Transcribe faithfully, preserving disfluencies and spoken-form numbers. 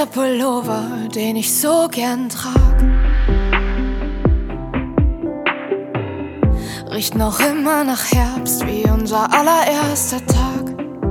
roter Pullover, den ich so gern trag. Riecht noch immer nach Herbst wie unser allererster Tag.